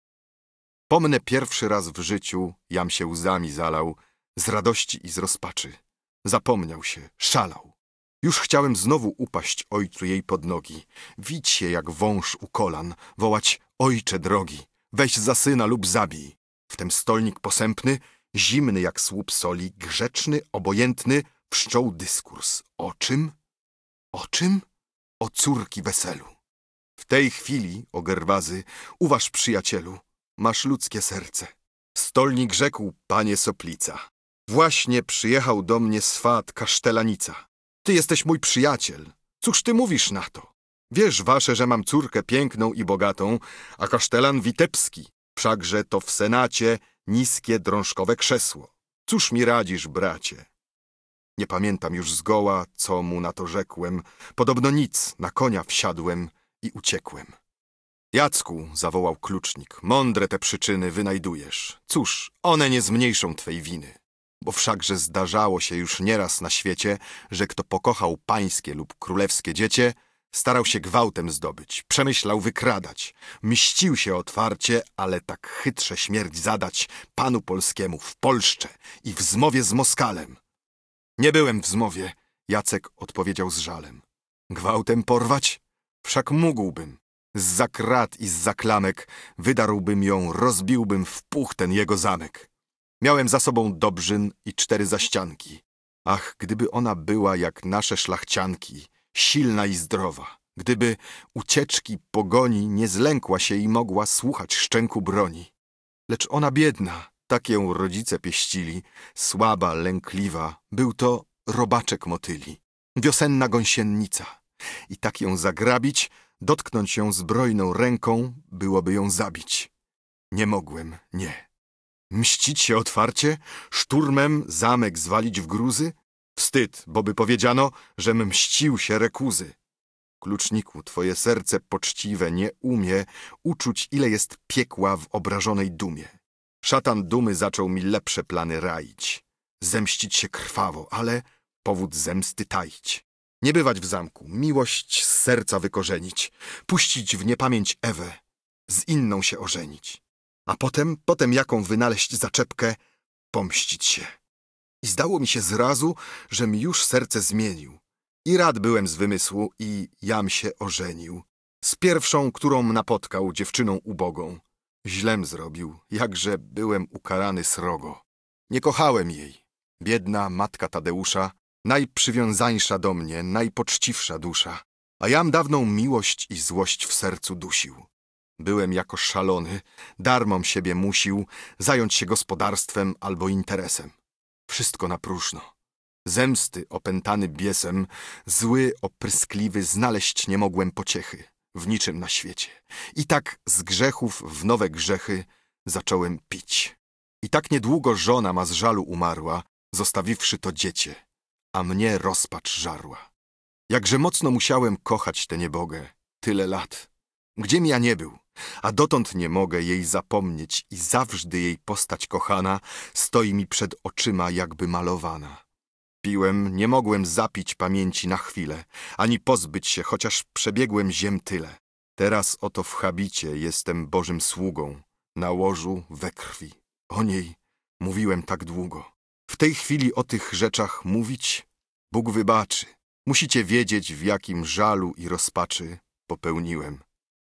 Pomnę pierwszy raz w życiu, jam się łzami zalał, z radości i z rozpaczy. Zapomniał się, szalał. Już chciałem znowu upaść ojcu jej pod nogi, wić się jak wąż u kolan, wołać: ojcze drogi, weź za syna lub zabij. Wtem stolnik posępny, zimny jak słup soli, grzeczny, obojętny, wszczął dyskurs. O czym? O czym? O córki weselu. W tej chwili, o Gerwazy, uważ, przyjacielu, masz ludzkie serce. Stolnik rzekł: panie Soplica, właśnie przyjechał do mnie swat kasztelanica. Ty jesteś mój przyjaciel. Cóż ty mówisz na to? Wiesz wasze, że mam córkę piękną i bogatą, a kasztelan witebski, wszakże to w senacie niskie drążkowe krzesło. Cóż mi radzisz, bracie? Nie pamiętam już zgoła, co mu na to rzekłem. Podobno nic, na konia wsiadłem i uciekłem. Jacku, zawołał klucznik, mądre te przyczyny wynajdujesz. Cóż, one nie zmniejszą twej winy. Bo wszakże zdarzało się już nieraz na świecie, że kto pokochał pańskie lub królewskie dziecię, starał się gwałtem zdobyć, przemyślał wykradać, mścił się otwarcie, ale tak chytrze śmierć zadać panu polskiemu w Polszcze i w zmowie z Moskalem. Nie byłem w zmowie, Jacek odpowiedział z żalem. Gwałtem porwać? Wszak mógłbym. Zza krat i zza klamek wydarłbym ją, rozbiłbym w puch ten jego zamek. Miałem za sobą Dobrzyn i cztery zaścianki. Ach, gdyby ona była jak nasze szlachcianki, silna i zdrowa. Gdyby ucieczki, pogoni nie zlękła się i mogła słuchać szczęku broni. Lecz ona biedna, tak ją rodzice pieścili, słaba, lękliwa, był to robaczek motyli, wiosenna gąsienica. I tak ją zagrabić, dotknąć ją zbrojną ręką, byłoby ją zabić. Nie mogłem, nie. Mścić się otwarcie, szturmem zamek zwalić w gruzy? Wstyd, bo by powiedziano, żem mścił się rekuzy. Kluczniku, twoje serce poczciwe nie umie uczuć, ile jest piekła w obrażonej dumie. Szatan dumy zaczął mi lepsze plany raić. Zemścić się krwawo, ale powód zemsty taić. Nie bywać w zamku, miłość z serca wykorzenić, puścić w niepamięć Ewę, z inną się ożenić. A potem, potem jaką wynaleźć zaczepkę, pomścić się. I zdało mi się zrazu, że mi już serce zmienił. I rad byłem z wymysłu i jam się ożenił. Z pierwszą, którą napotkał, dziewczyną ubogą. Źlem zrobił, jakże byłem ukarany srogo. Nie kochałem jej. Biedna matka Tadeusza, najprzywiązańsza do mnie, najpoczciwsza dusza. A jam dawną miłość i złość w sercu dusił. Byłem jako szalony, darmom siebie musił zająć się gospodarstwem albo interesem. Wszystko na próżno. Zemsty opętany biesem, zły, opryskliwy, znaleźć nie mogłem pociechy w niczym na świecie. I tak z grzechów w nowe grzechy zacząłem pić. I tak niedługo żona ma z żalu umarła, zostawiwszy to dziecię, a mnie rozpacz żarła. Jakże mocno musiałem kochać tę niebogę, tyle lat. Gdziem ja nie był, a dotąd nie mogę jej zapomnieć i zawsze jej postać kochana stoi mi przed oczyma jakby malowana. Piłem, nie mogłem zapić pamięci na chwilę, ani pozbyć się, chociaż przebiegłem ziem tyle. Teraz oto w habicie jestem Bożym sługą, na łożu we krwi. O niej mówiłem tak długo. W tej chwili o tych rzeczach mówić Bóg wybaczy. Musicie wiedzieć, w jakim żalu i rozpaczy popełniłem.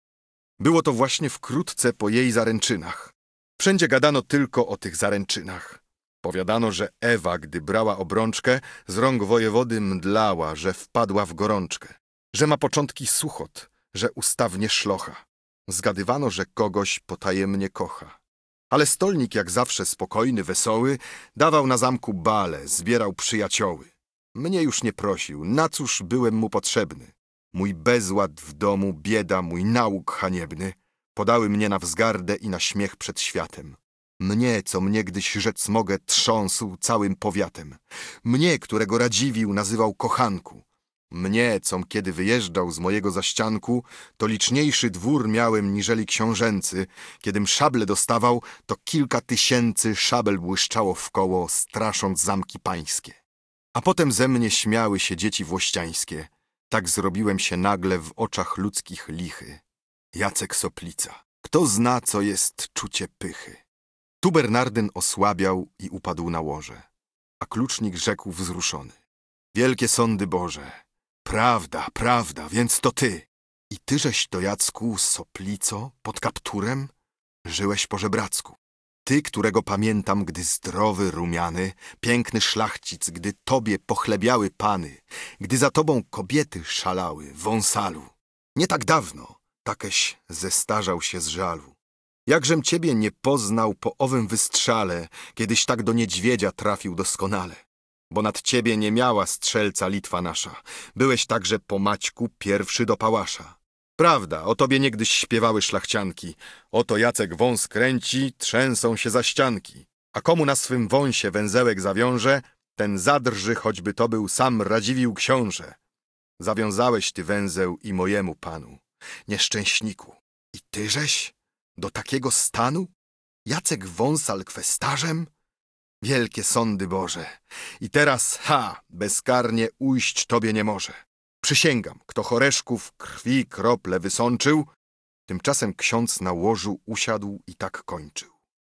Było to właśnie wkrótce po jej zaręczynach. Wszędzie gadano tylko o tych zaręczynach. Powiadano, że Ewa, gdy brała obrączkę, z rąk wojewody mdlała, że wpadła w gorączkę, że ma początki suchot, że ustawnie szlocha. Zgadywano, że kogoś potajemnie kocha. Ale stolnik, jak zawsze spokojny, wesoły, dawał na zamku bale, zbierał przyjacioły. Mnie już nie prosił, na cóż byłem mu potrzebny. Mój bezład w domu, bieda, mój nauk haniebny podały mnie na wzgardę i na śmiech przed światem. Mnie, co mnie gdyś rzec mogę, trząsł całym powiatem. Mnie, którego Radziwiłł nazywał kochanku. Mnie, com kiedy wyjeżdżał z mojego zaścianku, to liczniejszy dwór miałem niżeli książęcy. Kiedym szable dostawał, to kilka tysięcy szabel błyszczało wkoło, strasząc zamki pańskie. A potem ze mnie śmiały się dzieci włościańskie. Tak zrobiłem się nagle w oczach ludzkich lichy. Jacek Soplica. Kto zna, co jest czucie pychy? Tu Bernardyn osłabiał i upadł na łoże, a klucznik rzekł wzruszony. Wielkie sądy Boże, prawda, prawda, więc to ty. I tyżeś to, Jacku, Soplico, pod kapturem? Żyłeś po żebracku. Ty, którego pamiętam, gdy zdrowy, rumiany, piękny szlachcic, gdy tobie pochlebiały pany, gdy za tobą kobiety szalały, wąsalu. Nie tak dawno, takeś zestarzał się z żalu. Jakżem ciebie nie poznał po owym wystrzale, kiedyś tak do niedźwiedzia trafił doskonale. Bo nad ciebie nie miała strzelca Litwa nasza, byłeś także po Maćku pierwszy do pałasza. Prawda, o tobie niegdyś śpiewały szlachcianki. Oto Jacek wąs kręci, trzęsą się za ścianki. A komu na swym wąsie węzełek zawiąże, ten zadrży, choćby to był sam Radziwiłł książę. Zawiązałeś ty węzeł i mojemu panu, nieszczęśniku. I tyżeś do takiego stanu? Jacek Wąsal kwestarzem? Wielkie sądy Boże. I teraz, ha, bezkarnie ujść tobie nie może. Przysięgam, kto choreszków krwi krople wysączył, tymczasem ksiądz na łożu usiadł i tak kończył.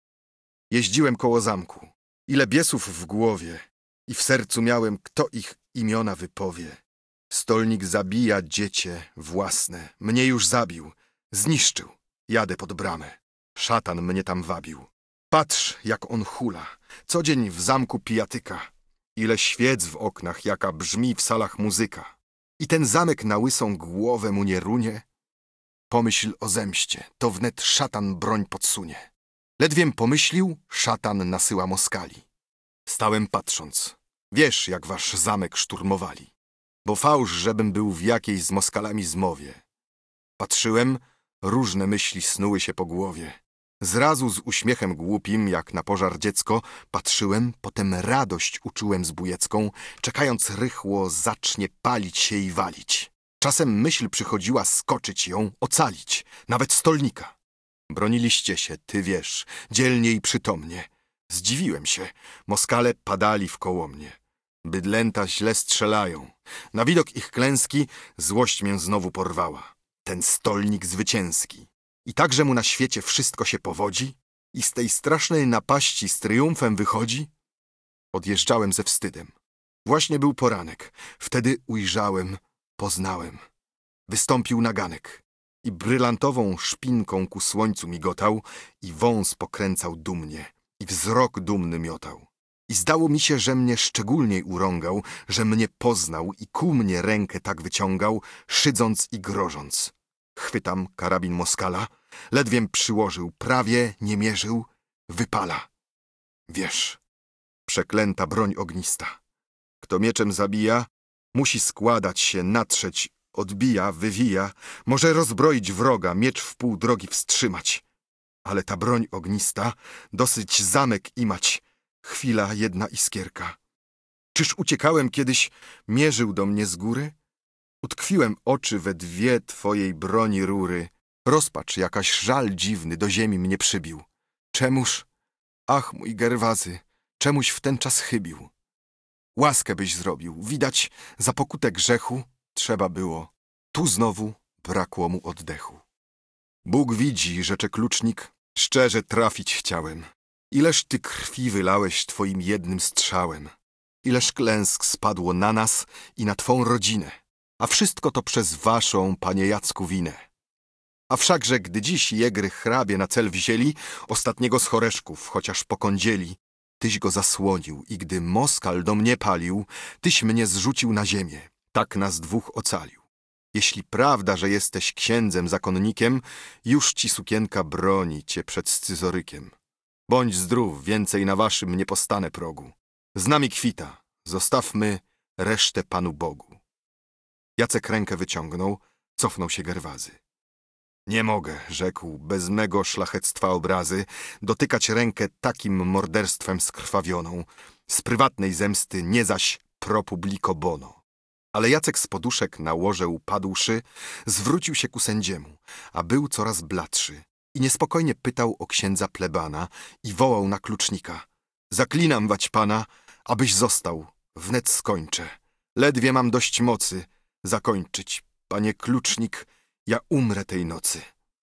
Jeździłem koło zamku, ile biesów w głowie i w sercu miałem, kto ich imiona wypowie. Stolnik zabija dziecię własne, mnie już zabił, zniszczył, jadę pod bramę. Szatan mnie tam wabił. Patrz, jak on hula, co dzień w zamku pijatyka, ile świec w oknach, jaka brzmi w salach muzyka. i ten zamek na łysą głowę mu nie runie? Pomyśl o zemście, to wnet szatan broń podsunie. Ledwiem pomyślił, szatan nasyła Moskali. Stałem patrząc, wiesz, jak wasz zamek szturmowali, bo fałsz, żebym był w jakiejś z Moskalami zmowie. Patrzyłem, różne myśli snuły się po głowie. Zrazu z uśmiechem głupim, jak na pożar dziecko, patrzyłem, potem radość uczułem zbójecką, czekając rychło zacznie palić się i walić. Czasem myśl przychodziła skoczyć ją, ocalić, nawet stolnika. Broniliście się, ty wiesz, dzielnie i przytomnie. Zdziwiłem się, Moskale padali wkoło mnie. Bydlęta źle strzelają. Na widok ich klęski złość mię znowu porwała. Ten stolnik zwycięski. I także mu na świecie wszystko się powodzi? I z tej strasznej napaści z triumfem wychodzi? Odjeżdżałem ze wstydem. Właśnie był poranek. Wtedy ujrzałem, poznałem. Wystąpił naganek. I brylantową szpinką ku słońcu migotał, i wąs pokręcał dumnie, i wzrok dumny miotał. I zdało mi się, że mnie szczególniej urągał, że mnie poznał i ku mnie rękę tak wyciągał, szydząc i grożąc. Chwytam karabin Moskala, ledwiem przyłożył, prawie nie mierzył, wypala. Wiesz, przeklęta broń ognista. Kto mieczem zabija, musi składać się, natrzeć, odbija, wywija, może rozbroić wroga, miecz w pół drogi wstrzymać. Ale ta broń ognista, dosyć zamek imać, chwila jedna iskierka. Czyż uciekałem kiedyś, mierzył do mnie z góry? Utkwiłem oczy we dwie twojej broni rury. Rozpacz, jakaś żal dziwny do ziemi mnie przybił. Czemuż, ach mój Gerwazy, czemuś w ten czas chybił? Łaskę byś zrobił, widać, za pokutę grzechu trzeba było. Tu znowu brakło mu oddechu. Bóg widzi, rzecze klucznik, szczerze trafić chciałem. Ileż ty krwi wylałeś twoim jednym strzałem. Ileż klęsk spadło na nas i na twą rodzinę. A wszystko to przez waszą, panie Jacku, winę. A wszakże, gdy dziś jegry hrabie na cel wzięli, ostatniego z choreszków, chociaż pokądzieli, tyś go zasłonił i gdy Moskal do mnie palił, tyś mnie zrzucił na ziemię, tak nas dwóch ocalił. Jeśli prawda, że jesteś księdzem zakonnikiem, już ci sukienka broni cię przed scyzorykiem. Bądź zdrów, więcej na waszym nie postanę progu. Z nami kwita, zostawmy resztę Panu Bogu. Jacek rękę wyciągnął, cofnął się Gerwazy. Nie mogę, rzekł, bez mego szlachectwa obrazy, dotykać rękę takim morderstwem skrwawioną, z prywatnej zemsty, nie zaś pro publico bono. Ale Jacek z poduszek na łoże upadłszy, zwrócił się ku sędziemu, a był coraz bladszy i niespokojnie pytał o księdza plebana i wołał na klucznika. Zaklinam wać pana, abyś został, wnet skończę. Ledwie mam dość mocy zakończyć, panie klucznik, ja umrę tej nocy.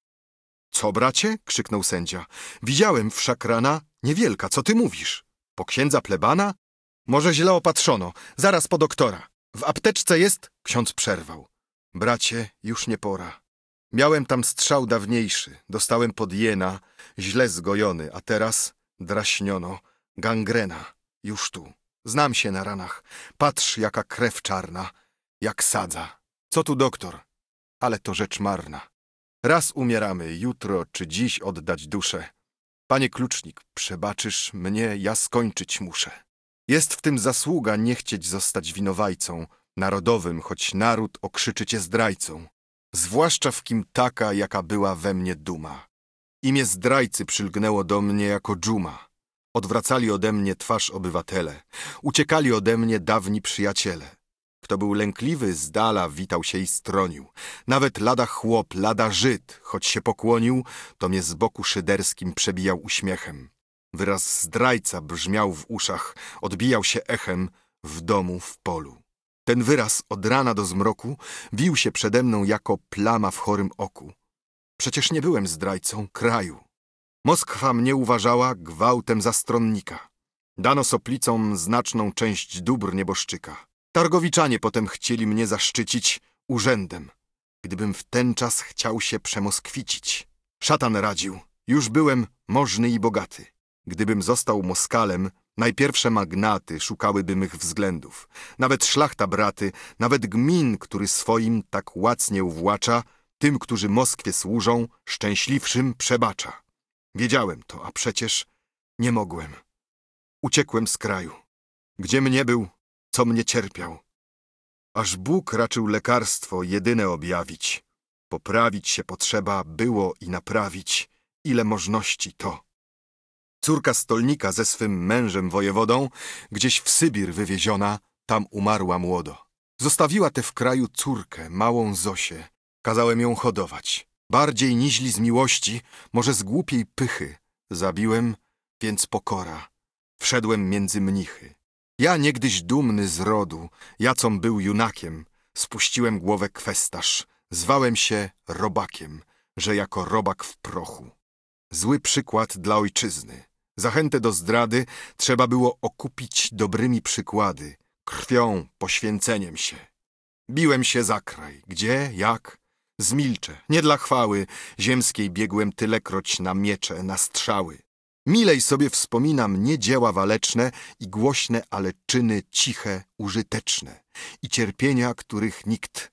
Co, bracie? Krzyknął sędzia. Widziałem wszak rana niewielka, co ty mówisz? Po księdza plebana? Może źle opatrzono, zaraz po doktora. W apteczce jest? Ksiądz przerwał. Bracie, już nie pora. Miałem tam strzał dawniejszy, dostałem pod jena, źle zgojony, a teraz draśniono, gangrena, już tu. Znam się na ranach, patrz jaka krew czarna, jak sadza. Co tu doktor? Ale to rzecz marna. Raz umieramy, jutro czy dziś oddać duszę. Panie klucznik, przebaczysz mnie, ja skończyć muszę. Jest w tym zasługa nie chcieć zostać winowajcą, narodowym, choć naród okrzyczy cię zdrajcą. Zwłaszcza w kim taka, jaka była we mnie duma. Imię zdrajcy przylgnęło do mnie jako dżuma. Odwracali ode mnie twarz obywatele. Uciekali ode mnie dawni przyjaciele. Kto był lękliwy, z dala witał się i stronił. Nawet lada chłop, lada Żyd, choć się pokłonił, to mnie z boku szyderskim przebijał uśmiechem. Wyraz zdrajca brzmiał w uszach, odbijał się echem w domu, w polu. Ten wyraz od rana do zmroku wił się przede mną jako plama w chorym oku. Przecież nie byłem zdrajcą kraju. Moskwa mnie uważała gwałtem za stronnika. Dano soplicom znaczną część dóbr nieboszczyka. Targowiczanie potem chcieli mnie zaszczycić urzędem, gdybym w ten czas chciał się przemoskwicić. Szatan radził, już byłem możny i bogaty. Gdybym został Moskalem, Najpierwsze magnaty szukałyby mych względów. Nawet szlachta braty, nawet gmin, który swoim tak łacnie uwłacza, tym, którzy Moskwie służą, szczęśliwszym przebacza. Wiedziałem to, a przecież nie mogłem. Uciekłem z kraju. Gdzie mnie był, co mnie cierpiał. Aż Bóg raczył lekarstwo jedyne objawić. Poprawić się potrzeba było i naprawić, ile możności to. Córka stolnika ze swym mężem wojewodą, gdzieś w Sybir wywieziona, tam umarła młodo. Zostawiła tę w kraju córkę, małą Zosię. Kazałem ją hodować. Bardziej niźli z miłości, może z głupiej pychy. Zabiłem, więc pokora. Wszedłem między mnichy. Ja niegdyś dumny z rodu, jacom był junakiem, spuściłem głowę kwestarz. Zwałem się robakiem, że jako robak w prochu. Zły przykład dla ojczyzny. Zachętę do zdrady trzeba było okupić dobrymi przykłady, krwią, poświęceniem się. Biłem się za kraj. Gdzie, jak? Zmilczę. Nie dla chwały ziemskiej biegłem tylekroć na miecze, na strzały. Milej sobie wspominam nie dzieła waleczne i głośne, ale czyny ciche, użyteczne i cierpienia, których nikt.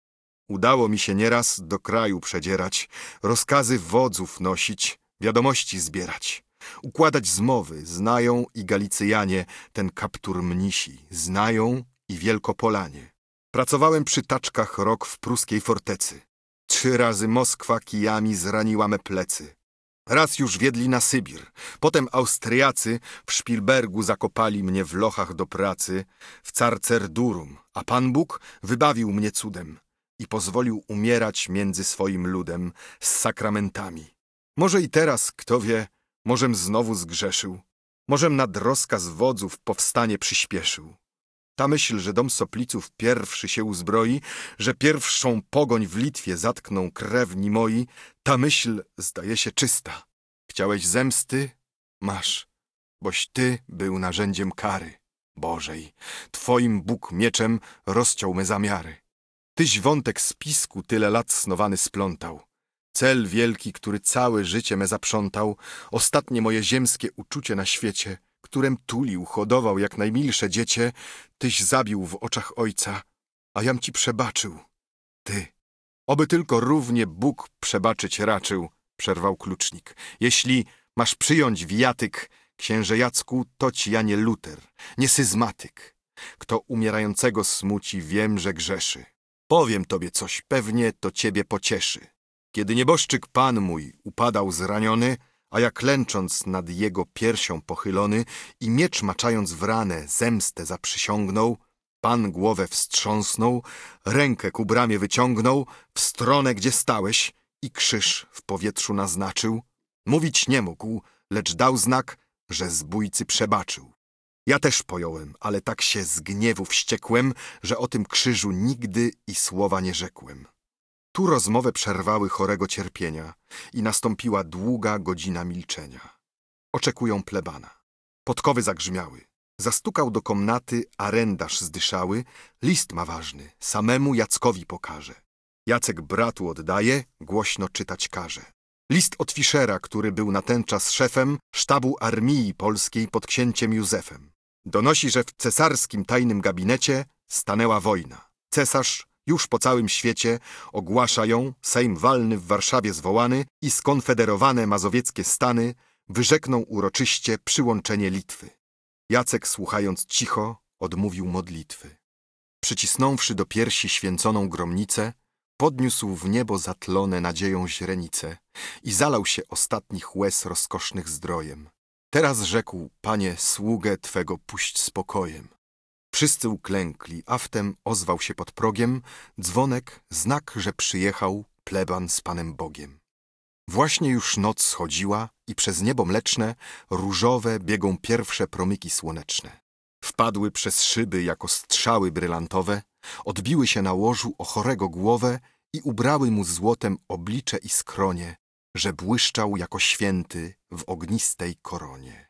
Udało mi się nieraz do kraju przedzierać, rozkazy wodzów nosić, wiadomości zbierać, układać zmowy. Znają i Galicyjanie ten kaptur mnisi, znają i Wielkopolanie. Pracowałem przy taczkach rok w pruskiej fortecy. Trzy razy Moskwa kijami zraniła me plecy. Raz już wiedli na Sybir, potem Austriacy w Szpilbergu zakopali mnie w lochach do pracy, w Carcerdurum, a Pan Bóg wybawił mnie cudem i pozwolił umierać między swoim ludem z sakramentami. Może i teraz, kto wie, możem znowu zgrzeszył, możem nad rozkaz wodzów powstanie przyspieszył. Ta myśl, że dom Sopliców pierwszy się uzbroi, że pierwszą pogoń w Litwie zatkną krewni moi, ta myśl zdaje się czysta. Chciałeś zemsty? Masz, boś ty był narzędziem kary Bożej. Twoim Bóg mieczem rozciął me zamiary. Tyś wątek spisku tyle lat snowany splątał. Cel wielki, który całe życie me zaprzątał, ostatnie moje ziemskie uczucie na świecie, którem tulił, hodował jak najmilsze dziecię, tyś zabił w oczach ojca, a jam ci przebaczył. Ty, oby tylko równie Bóg przebaczyć raczył, przerwał klucznik. Jeśli masz przyjąć wijatyk, księże Jacku, toć ja nie Luter, nie syzmatyk. Kto umierającego smuci, wiem, że grzeszy. Powiem tobie coś, pewnie to ciebie pocieszy. Kiedy nieboszczyk Pan mój upadał zraniony, a ja klęcząc nad jego piersią pochylony i miecz maczając w ranę zemstę zaprzysiągnął, Pan głowę wstrząsnął, rękę ku bramie wyciągnął, w stronę, gdzie stałeś, i krzyż w powietrzu naznaczył. Mówić nie mógł, lecz dał znak, że zbójcy przebaczył. Ja też pojąłem, ale tak się z gniewu wściekłem, że o tym krzyżu nigdy i słowa nie rzekłem. Tu rozmowę przerwały chorego cierpienia i nastąpiła długa godzina milczenia. Oczekują plebana. Podkowy zagrzmiały. Zastukał do komnaty arendarz zdyszały. List ma ważny, samemu Jackowi pokaże. Jacek bratu oddaje, głośno czytać każe. List od Fiszera, który był na ten czas szefem sztabu armii polskiej pod księciem Józefem. Donosi, że w cesarskim tajnym gabinecie stanęła wojna. Cesarz już po całym świecie ogłasza ją, Sejm walny w Warszawie zwołany i skonfederowane mazowieckie stany wyrzekną uroczyście przyłączenie Litwy. Jacek, słuchając cicho, odmówił modlitwy. Przycisnąwszy do piersi święconą gromnicę, podniósł w niebo zatlone nadzieją źrenice i zalał się ostatnich łez rozkosznych zdrojem. Teraz rzekł, Panie, sługę Twego puść spokojem. Wszyscy uklękli, a wtem ozwał się pod progiem dzwonek, znak, że przyjechał pleban z Panem Bogiem. Właśnie już noc schodziła i przez niebo mleczne, różowe biegą pierwsze promyki słoneczne. Wpadły przez szyby jako strzały brylantowe, odbiły się na łożu o chorego głowę i ubrały mu złotem oblicze i skronie, że błyszczał jako święty w ognistej koronie.